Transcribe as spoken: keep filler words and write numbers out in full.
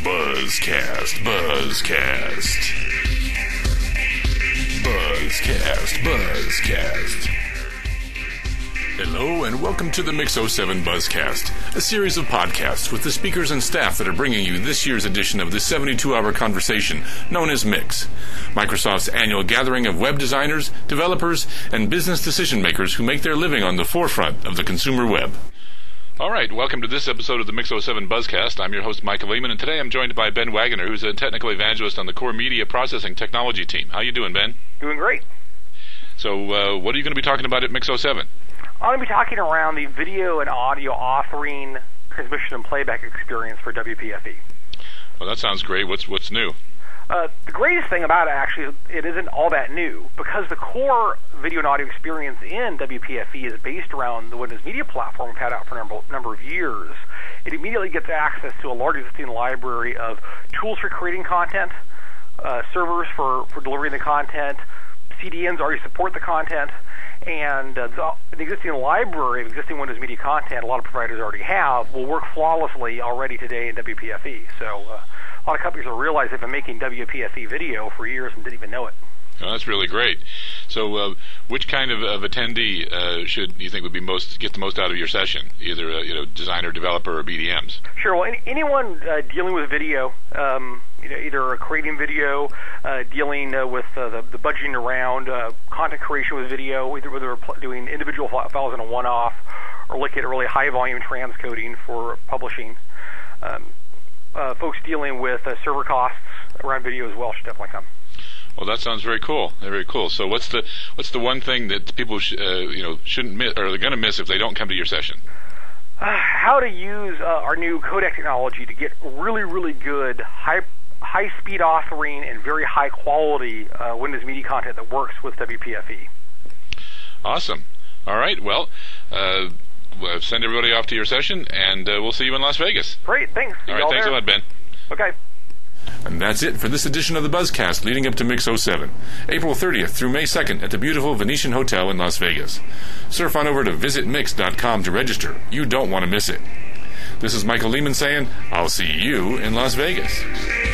Buzzcast, Buzzcast. Buzzcast, Buzzcast. Hello and welcome to the Mix oh seven Buzzcast, a series of podcasts with the speakers and staff that are bringing you this year's edition of the seventy-two hour conversation known as Mix, Microsoft's annual gathering of web designers, developers, and business decision makers who make their living on the forefront of the consumer web. All right, welcome to this episode of the Mix oh seven Buzzcast. I'm your host, Michael Lehman, and today I'm joined by Ben Wagner, who's a technical evangelist on the core media processing technology team. How you doing, Ben? Doing great. So, uh, what are you going to be talking about at Mix oh seven? I'm going to be talking around the video and audio authoring, transmission, and playback experience for W P F E. Well, that sounds great. What's what's new? Uh, the greatest thing about it, actually, it isn't all that new, because the core video and audio experience in W P F E is based around the Windows Media Platform we've had out for a number, number of years. It immediately gets access to a large existing library of tools for creating content, uh, servers for, for delivering the content, C D Ns already support the content, and uh, the, the existing library of existing Windows Media content a lot of providers already have will work flawlessly already today in W P F E. So uh, a lot of companies will realize they've been making W P F E video for years and didn't even know it. Oh, that's really great. So, uh, which kind of, of attendee uh, should you think would be most get the most out of your session? Either a, you know, designer, developer, or B D Ms? Sure. Well, any, anyone uh, dealing with video, um, you know, either creating video, uh, dealing uh, with uh, the, the budgeting around uh, content creation with video, either whether we're doing individual files in a one-off, or looking at really high-volume transcoding for publishing. Um, uh, folks dealing with uh, server costs around video as well should definitely come. Well, that sounds very cool. Very cool. So, what's the what's the one thing that people sh- uh, you know shouldn't miss, or they're going to miss if they don't come to your session? Uh, how to use uh, our new codec technology to get really, really good high high speed authoring and very high quality uh, Windows Media content that works with W P F E. Awesome. All right. Well, uh, we'll send everybody off to your session, and uh, we'll see you in Las Vegas. Great. Thanks. See all right. Thanks there. a lot, Ben. Okay. And that's it for this edition of the Buzzcast leading up to Mix oh seven, April thirtieth through May second at the beautiful Venetian Hotel in Las Vegas. Surf on over to visit mix dot com to register. You don't want to miss it. This is Michael Lehman saying, I'll see you in Las Vegas.